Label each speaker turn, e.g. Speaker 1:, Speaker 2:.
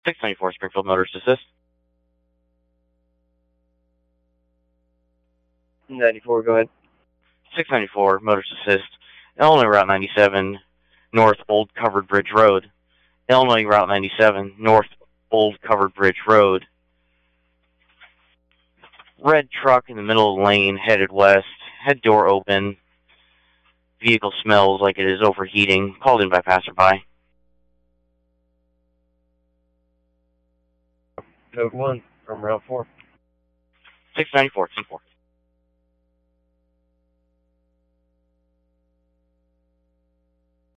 Speaker 1: 694 Springfield Motors Assist.
Speaker 2: 94, go ahead.
Speaker 1: 694 Motors Assist. Illinois Route 97, North Old Covered Bridge Road. Illinois Route 97, North Old Covered Bridge Road. Red truck in the middle of the lane, headed west. Head door open. Vehicle smells like it is overheating. Called in by passerby.
Speaker 2: Code 1 from Route 4.
Speaker 1: 694, 10-4.